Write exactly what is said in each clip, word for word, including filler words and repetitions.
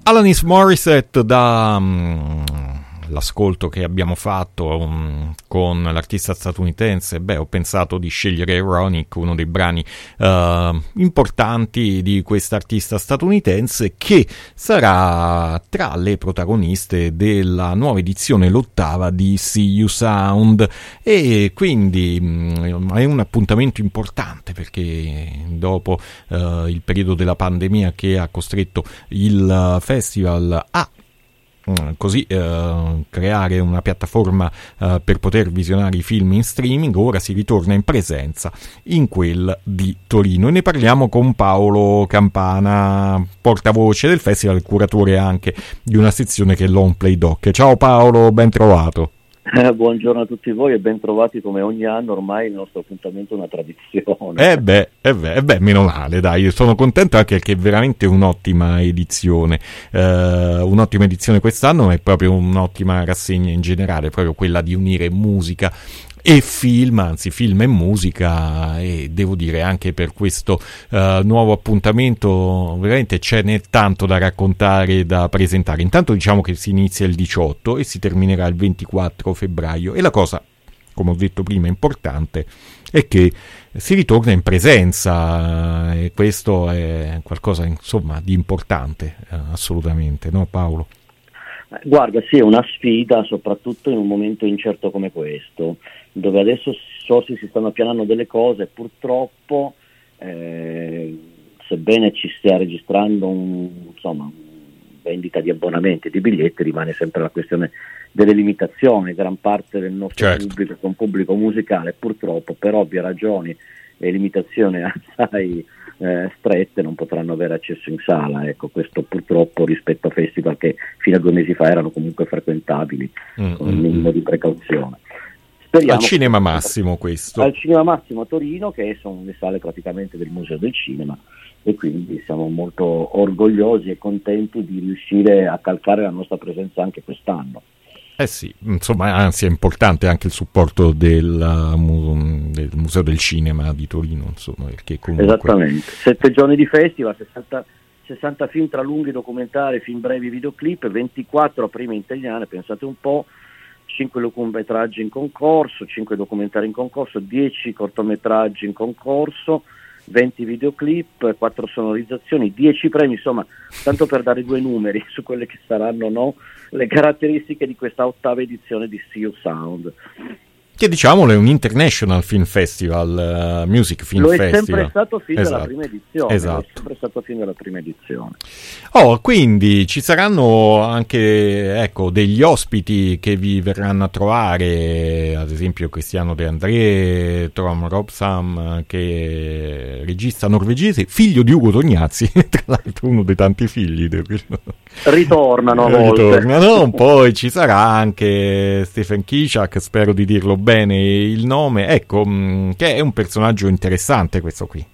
Alanis Morissette da um, l'ascolto che abbiamo fatto um, con l'artista statunitense. Beh, ho pensato di scegliere Ironic, uno dei brani uh, importanti di quest'artista statunitense, che sarà tra le protagoniste della nuova edizione, l'ottava di See You Sound, e quindi um, è un appuntamento importante, perché dopo uh, il periodo della pandemia che ha costretto il uh, festival a così eh, creare una piattaforma eh, per poter visionare i film in streaming, ora si ritorna in presenza in quel di Torino, e ne parliamo con Paolo Campana, portavoce del festival e curatore anche di una sezione che è l'On Play Doc. Ciao Paolo, ben trovato. Eh, buongiorno a tutti voi e ben trovati. Come ogni anno ormai il nostro appuntamento è una tradizione. Eh beh, eh beh, eh beh, meno male, dai, sono contento anche perché è veramente un'ottima edizione, eh, un'ottima edizione quest'anno, ma è proprio un'ottima rassegna in generale, proprio quella di unire musica e film, anzi film e musica, e devo dire anche per questo uh, nuovo appuntamento veramente ce n'è tanto da raccontare e da presentare. Intanto diciamo che si inizia il diciotto e si terminerà il ventiquattro febbraio, e la cosa, come ho detto prima, importante è che si ritorna in presenza, e questo è qualcosa insomma di importante, uh, assolutamente, no Paolo? Guarda, sì, è una sfida, soprattutto in un momento incerto come questo, dove adesso forse si stanno appianando delle cose, purtroppo, eh, sebbene ci stia registrando un, insomma, vendita di abbonamenti e di biglietti, rimane sempre la questione delle limitazioni. Gran parte del nostro certo. pubblico è un pubblico musicale, purtroppo, per ovvie ragioni e limitazioni assai Eh, strette, non potranno avere accesso in sala. Ecco, questo purtroppo rispetto a festival che fino a due mesi fa erano comunque frequentabili mm, con il minimo mm. di precauzione. Speriamo al Cinema Massimo questo. Al Cinema Massimo a Torino, che sono le sale praticamente del Museo del Cinema, e quindi siamo molto orgogliosi e contenti di riuscire a calcare la nostra presenza anche quest'anno. Eh sì, insomma, anzi è importante anche il supporto del, uh, del Museo del Cinema di Torino, insomma, perché comunque... Esattamente, sette giorni di festival, sessanta, sessanta film tra lunghi, documentari, film brevi, videoclip, ventiquattro prime italiane, pensate un po', cinque lungometraggi in concorso, cinque documentari in concorso, dieci cortometraggi in concorso, venti videoclip, quattro sonorizzazioni, dieci premi, insomma, tanto per dare due numeri su quelle che saranno, no, le caratteristiche di questa ottava edizione di See You Sound. Che diciamolo è un International Film Festival, uh, Music Film Lo è Festival. sempre stato fin esatto. dalla prima edizione. Esatto. È sempre stato fin dalla prima edizione. Oh, quindi ci saranno anche, ecco, degli ospiti che vi verranno a trovare, ad esempio Cristiano De André, Tom Robsam, che è regista norvegese, figlio di Ugo Tognazzi, tra l'altro uno dei tanti figli. Ritornano a volte. Ritornano, poi ci sarà anche Stephen Kishak, spero di dirlo bene il nome, ecco, che è un personaggio interessante questo qui.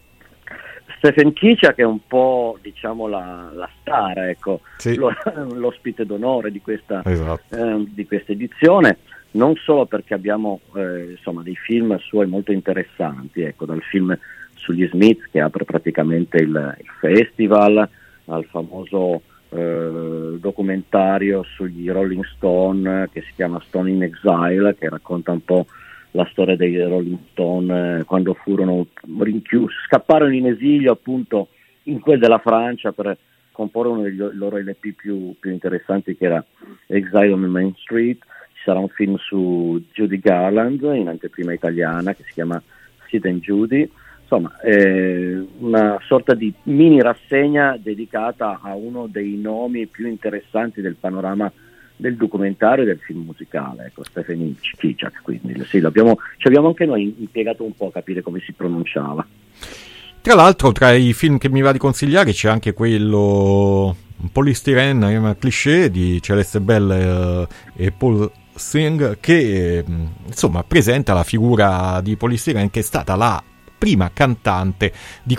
Stephen Kishak è un po', diciamo, la, la star, ecco, sì. Lo, l'ospite d'onore di questa, esatto. eh, di questa edizione, non solo perché abbiamo eh, insomma dei film suoi molto interessanti, ecco, dal film sugli Smiths che apre praticamente il, il festival, al famoso eh, documentario sugli Rolling Stone che si chiama Stone in Exile, che racconta un po' la storia dei Rolling Stone eh, quando furono rinchiusi, scapparono in esilio appunto in quel della Francia per comporre uno dei loro L P più, più interessanti, che era Exile on the Main Street. Ci sarà un film su Judy Garland in anteprima italiana che si chiama Sid and Judy. Insomma, eh, una sorta di mini rassegna dedicata a uno dei nomi più interessanti del panorama del documentario e del film musicale, ecco, Stephen Kishak, quindi sì, l'abbiamo, ci abbiamo anche noi impiegato un po' a capire come si pronunciava. Tra l'altro, tra i film che mi va di consigliare c'è anche quello un Polystyrene, un cliché di Celeste Bell eh, e Paul Singh, che insomma presenta la figura di Polystyrene, che è stata la prima cantante di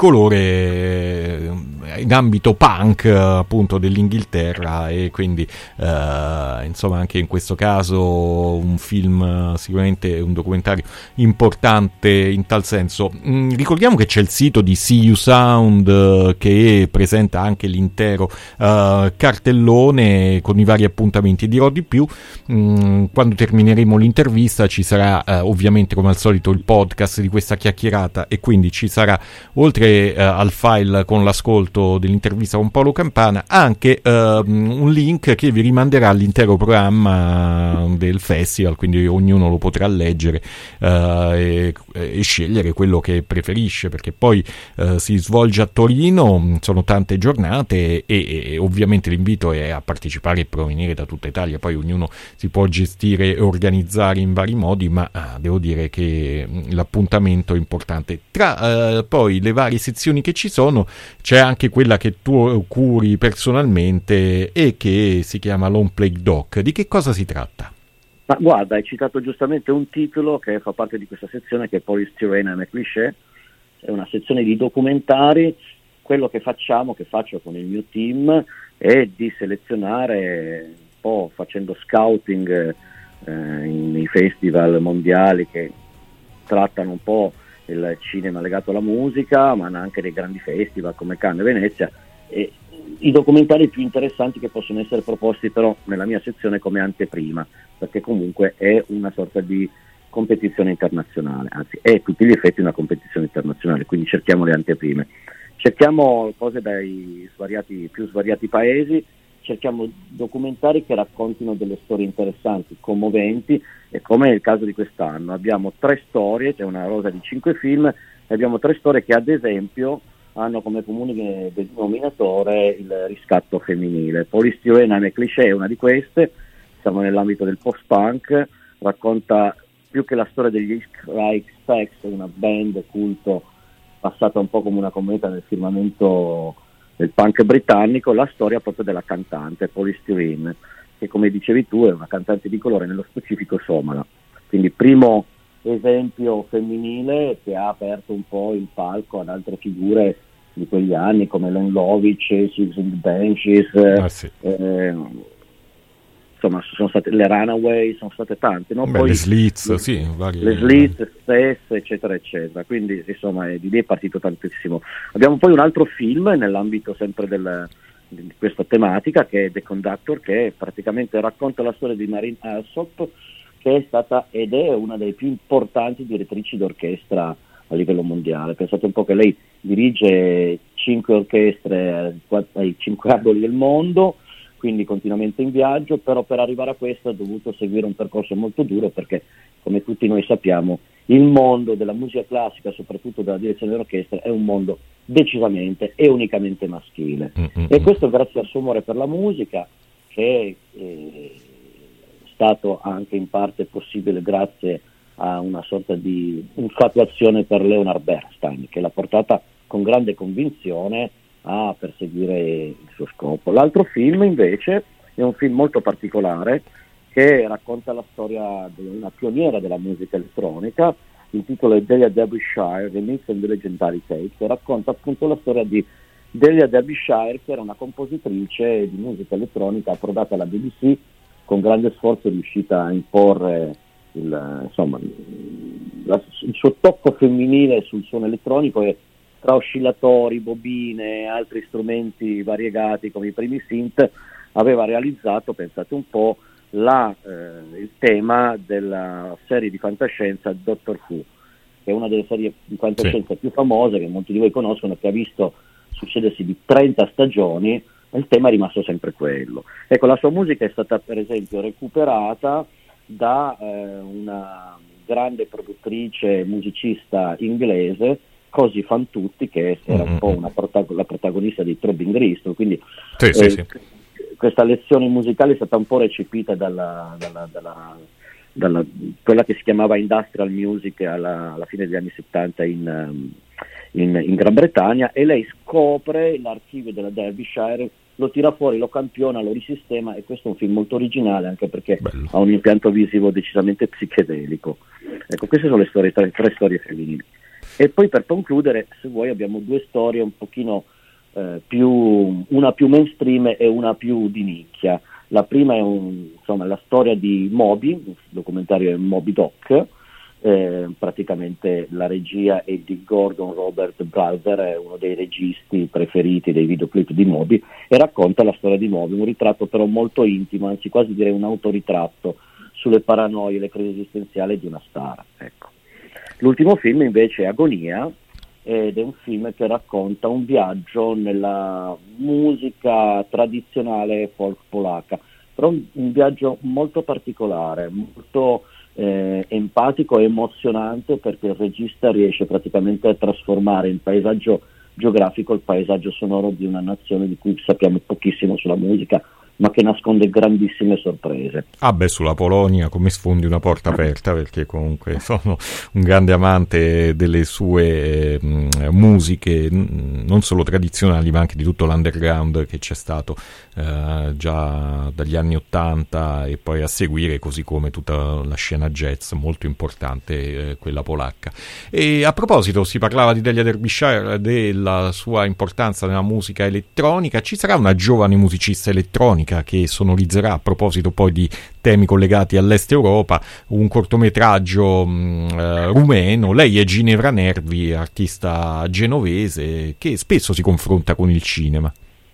colore in ambito punk appunto dell'Inghilterra, e quindi eh, insomma anche in questo caso un film, sicuramente un documentario importante in tal senso. Mm, ricordiamo che c'è il sito di See You Sound eh, che presenta anche l'intero eh, cartellone con i vari appuntamenti. Dirò di più, mm, quando termineremo l'intervista ci sarà eh, ovviamente come al solito il podcast di questa chiacchierata, e quindi ci sarà, oltre eh, al file con l'ascolto dell'intervista con Paolo Campana, anche eh, un link che vi rimanderà all'intero programma del festival, quindi ognuno lo potrà leggere eh, e, e scegliere quello che preferisce, perché poi eh, si svolge a Torino, sono tante giornate, e, e ovviamente l'invito è a partecipare e provenire da tutta Italia. Poi ognuno si può gestire e organizzare in vari modi, ma ah, devo dire che l'appuntamento è importante. Tra eh, poi le varie sezioni che ci sono c'è anche quella che tu curi personalmente e che si chiama Long Play Doc. Di che cosa si tratta? Ma guarda, hai citato giustamente un titolo che fa parte di questa sezione, che è Polystyrene and a Cliché. È una sezione di documentari. Quello che facciamo, che faccio con il mio team, è di selezionare un po', facendo scouting eh, nei festival mondiali che trattano un po' il cinema legato alla musica, ma anche dei grandi festival come Cannes e Venezia, e i documentari più interessanti che possono essere proposti però nella mia sezione come anteprima, perché comunque è una sorta di competizione internazionale, anzi è a tutti gli effetti una competizione internazionale, quindi cerchiamo le anteprime, cerchiamo cose dai svariati, più svariati paesi, cerchiamo documentari che raccontino delle storie interessanti, commoventi, e come è il caso di quest'anno abbiamo tre storie, c'è una rosa di cinque film, e abbiamo tre storie che ad esempio hanno come comune denominatore il riscatto femminile. Polystyrene and a Cliché è una di queste, siamo nell'ambito del post-punk, racconta più che la storia degli X-Specs, una band culto passata un po' come una cometa nel firmamento del punk britannico, la storia proprio della cantante Polystyrene, che come dicevi tu è una cantante di colore, nello specifico somala, quindi primo esempio femminile che ha aperto un po' il palco ad altre figure di quegli anni come Len Lovitch, Susan Benches, ah, sì. eh, insomma sono state le Runaway, sono state tante, no? Beh, Poi le Slits, sì, varie... le Slits stesse, eccetera eccetera, quindi insomma di lì è partito tantissimo. Abbiamo poi un altro film nell'ambito sempre del, di questa tematica, che è The Conductor, che praticamente racconta la storia di Marin Alsop, che è stata ed è una delle più importanti direttrici d'orchestra a livello mondiale. Pensate un po' che lei dirige cinque orchestre ai cinque angoli del mondo, quindi continuamente in viaggio, però per arrivare a questo ha dovuto seguire un percorso molto duro, perché come tutti noi sappiamo il mondo della musica classica, soprattutto della direzione dell'orchestra, è un mondo decisamente e unicamente maschile. Mm-hmm. E questo grazie al suo amore per la musica, che è eh, stato anche in parte possibile grazie a una sorta di infatuazione per Leonard Bernstein, che l'ha portata con grande convinzione a perseguire il suo scopo. L'altro film invece è un film molto particolare che racconta la storia di una pioniera della musica elettronica. Il titolo è Delia Derbyshire, The Myth and the Legendary Tapes, che racconta appunto la storia di Delia Derbyshire, che era una compositrice di musica elettronica approdata alla B B C, con grande sforzo è riuscita a imporre il, insomma, la, il suo tocco femminile sul suono elettronico, e tra oscillatori, bobine e altri strumenti variegati come i primi synth aveva realizzato, pensate un po', la, eh, il tema della serie di fantascienza Doctor Who, che è una delle serie di fantascienza sì. più famose, che molti di voi conoscono, che ha visto succedersi di trenta stagioni, e il tema è rimasto sempre quello. Ecco, la sua musica è stata per esempio recuperata da eh, una grande produttrice musicista inglese, Così fan tutti, che era un po' una protag- la protagonista di Throbbing Gristle, quindi sì, eh, sì, sì. questa lezione musicale è stata un po' recepita dalla, dalla, dalla, dalla quella che si chiamava industrial music alla, alla fine degli anni settanta in, in, in Gran Bretagna, e lei scopre l'archivio della Derbyshire, lo tira fuori, lo campiona, lo risistema, e questo è un film molto originale, anche perché Bello. ha un impianto visivo decisamente psichedelico. Ecco, queste sono le storie, tre, tre storie femminili. E poi per concludere, se vuoi, abbiamo due storie un pochino eh, più, una più mainstream e una più di nicchia. La prima è un, insomma, la storia di Moby, il documentario è Moby Doc, eh, praticamente la regia è di Gordon Robert Browser, è uno dei registi preferiti dei videoclip di Moby, e racconta la storia di Moby, un ritratto però molto intimo, anzi quasi direi un autoritratto sulle paranoie e le crisi esistenziali di una star. Ecco. L'ultimo film invece è Agonia, ed è un film che racconta un viaggio nella musica tradizionale folk polacca, però un, un viaggio molto particolare, molto eh, empatico e emozionante, perché il regista riesce praticamente a trasformare in paesaggio geografico il paesaggio sonoro di una nazione di cui sappiamo pochissimo sulla musica, ma che nasconde grandissime sorprese. Ah beh, sulla Polonia come sfondi una porta aperta, perché comunque sono un grande amante delle sue mh, musiche, mh, non solo tradizionali ma anche di tutto l'underground che c'è stato eh, già dagli anni ottanta e poi a seguire, così come tutta la scena jazz molto importante, eh, quella polacca. E a proposito, si parlava di Delia Derbyshire, della sua importanza nella musica elettronica. Ci sarà una giovane musicista elettronica che sonorizzerà, a proposito poi di temi collegati all'Est Europa, un cortometraggio mh, eh, rumeno. Lei è Ginevra Nervi, artista genovese che spesso si confronta con il cinema.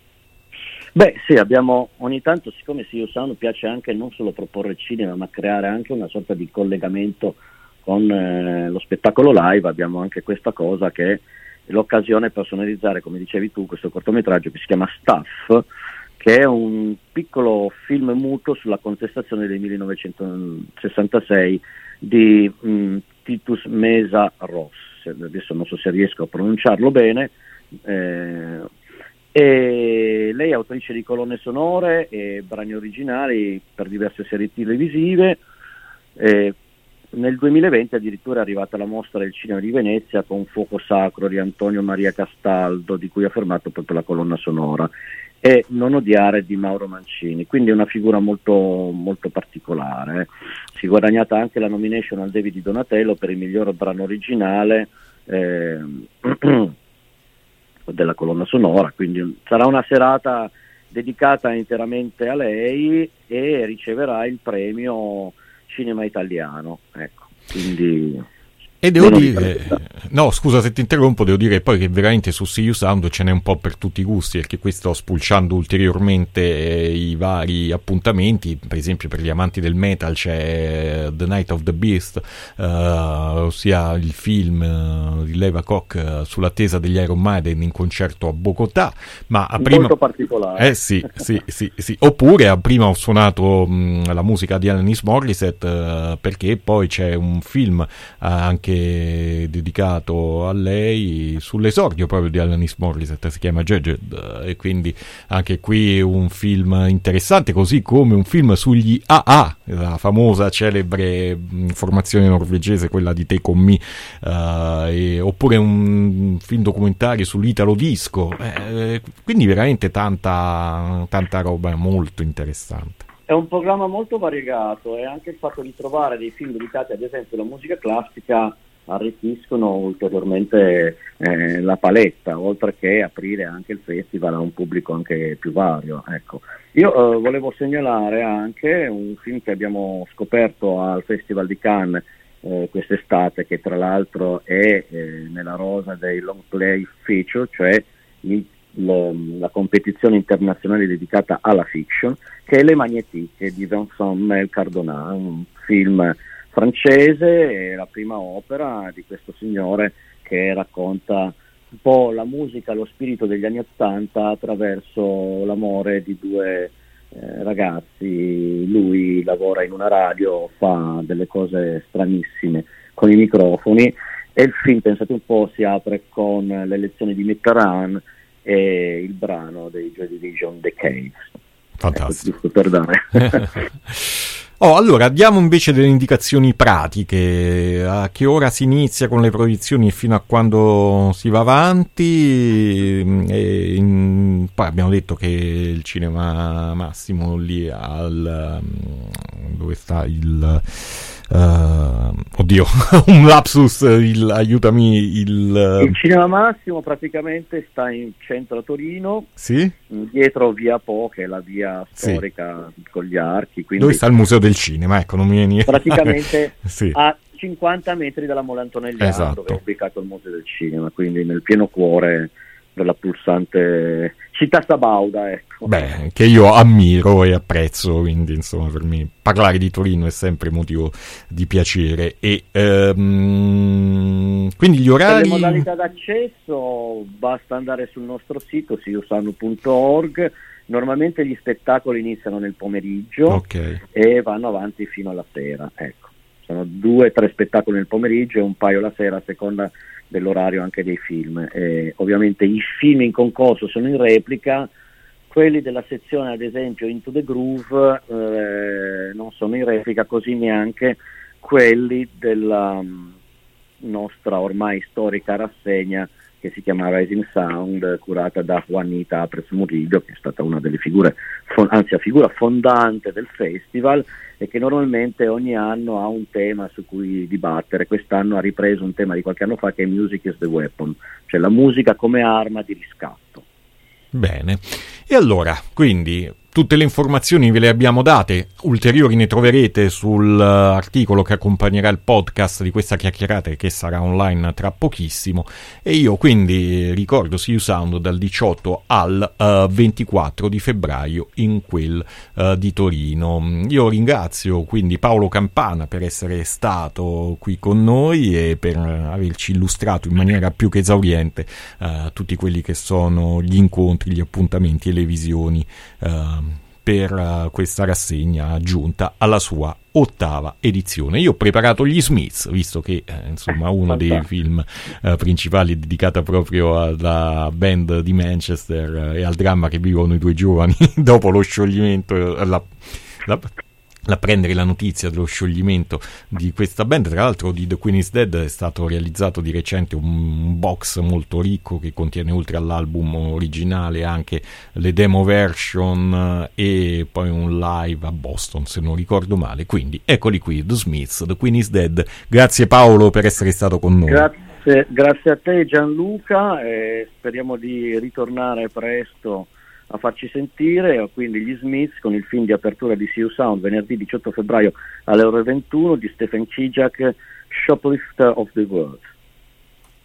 Beh sì, abbiamo ogni tanto, siccome Siu Sound piace anche non solo proporre il cinema ma creare anche una sorta di collegamento con eh, lo spettacolo live, abbiamo anche questa cosa che è l'occasione per sonorizzare, come dicevi tu, questo cortometraggio che si chiama Stuff, che è un piccolo film muto sulla contestazione del millenovecentosessantasei di mh, Titus Mesa Ross, adesso non so se riesco a pronunciarlo bene, eh, e lei è autrice di colonne sonore e brani originali per diverse serie televisive. Eh, nel duemilaventi addirittura è arrivata alla mostra del cinema di Venezia con Fuoco Sacro di Antonio Maria Castaldo, di cui ha firmato proprio la colonna sonora, e Non odiare di Mauro Mancini, quindi è una figura molto, molto particolare. Si è guadagnata anche la nomination al David di Donatello per il miglior brano originale eh, della colonna sonora, quindi sarà una serata dedicata interamente a lei e riceverà il premio Cinema Italiano, ecco, quindi... E devo dire, no scusa se ti interrompo, devo dire poi che veramente su Siu Sound ce n'è un po' per tutti i gusti, perché qui sto spulciando ulteriormente eh, i vari appuntamenti. Per esempio per gli amanti del metal c'è The Night of the Beast, uh, ossia il film uh, di Leva Koch uh, sull'attesa degli Iron Maiden in concerto a Bogotà, ma a prima... molto particolare. Eh sì, sì, sì, sì. Oppure a prima ho suonato mh, la musica di Alanis Morissette uh, perché poi c'è un film uh, anche dedicato a lei sull'esordio proprio di Alanis Morissette, si chiama Judged, e quindi anche qui un film interessante, così come un film sugli A A, la famosa celebre formazione norvegese, quella di Take On Me, uh, e, oppure un film documentario sull'Italo Disco, eh, quindi veramente tanta, tanta roba molto interessante. È un programma molto variegato, e anche il fatto di trovare dei film dedicati ad esempio alla musica classica arricchiscono ulteriormente eh, la paletta, oltre che aprire anche il festival a un pubblico anche più vario. Ecco. Io eh, volevo segnalare anche un film che abbiamo scoperto al Festival di Cannes eh, quest'estate, che tra l'altro è eh, nella rosa dei long play feature, cioè il Lo, la competizione internazionale dedicata alla fiction, che è Le Magnétiques di Vincent Mel Cardona, un film francese, è la prima opera di questo signore che racconta un po' la musica, lo spirito degli anni Ottanta attraverso l'amore di due eh, ragazzi. Lui lavora in una radio, fa delle cose stranissime con i microfoni, e il film, pensate un po', si apre con le lezioni di Mitterrand e il brano dei Joy Division, The Caves. Fantastico. Ecco, per dare. Oh, allora, diamo invece delle indicazioni pratiche. A che ora si inizia con le proiezioni e fino a quando si va avanti? E in, poi abbiamo detto che il Cinema Massimo lì al... dove sta il... uh, oddio, un lapsus, il, aiutami, il... Il Cinema Massimo praticamente sta in centro a Torino, sì? dietro via Po, che è la via storica sì. con gli archi. Quindi dove sta il Museo del Cinema, ecco, non mi viene... Praticamente sì. a cinquanta metri dalla Mola Antonelliana, esatto. dove è ubicato il Museo del Cinema, quindi nel pieno cuore della pulsante città sabauda, ecco. Beh, che io ammiro e apprezzo, quindi insomma per me parlare di Torino è sempre motivo di piacere. E um, quindi gli orari... Per le modalità d'accesso basta andare sul nostro sito siusano punto org. Normalmente gli spettacoli iniziano nel pomeriggio okay. e vanno avanti fino alla sera, ecco. Sono due o tre spettacoli nel pomeriggio e un paio la sera a seconda dell'orario anche dei film. E ovviamente i film in concorso sono in replica, quelli della sezione ad esempio Into the Groove eh, non sono in replica, così neanche quelli della um, nostra ormai storica rassegna che si chiama Rising Sound, curata da Juanita Apres Murillo, che è stata una delle figure, anzi la figura fondante del festival, e che normalmente ogni anno ha un tema su cui dibattere. Quest'anno ha ripreso un tema di qualche anno fa che è Music is the Weapon, cioè la musica come arma di riscatto. Bene, e allora, quindi tutte le informazioni ve le abbiamo date, ulteriori ne troverete sull'articolo che accompagnerà il podcast di questa chiacchierata che sarà online tra pochissimo, e io quindi ricordo Siusound dal diciotto al uh, ventiquattro di febbraio in quel uh, di Torino. Io ringrazio quindi Paolo Campana per essere stato qui con noi e per averci illustrato in maniera più che esauriente uh, tutti quelli che sono gli incontri, gli appuntamenti e le visioni uh, per uh, questa rassegna aggiunta alla sua ottava edizione. Io ho preparato gli Smiths, visto che eh, insomma uno dei film uh, principali è dedicato proprio alla band di Manchester uh, e al dramma che vivono i due giovani dopo lo scioglimento, uh, la, la a prendere la notizia dello scioglimento di questa band. Tra l'altro di The Queen is Dead è stato realizzato di recente un box molto ricco che contiene, oltre all'album originale, anche le demo version e poi un live a Boston, se non ricordo male. Quindi eccoli qui, The Smiths, The Queen is Dead. Grazie Paolo per essere stato con noi. Grazie, grazie a te Gianluca, e speriamo di ritornare presto a farci sentire. Quindi gli Smiths con il film di apertura di Siusound venerdì diciotto febbraio alle ore ventuno di Stephen Kijak, Shoplifter of the World.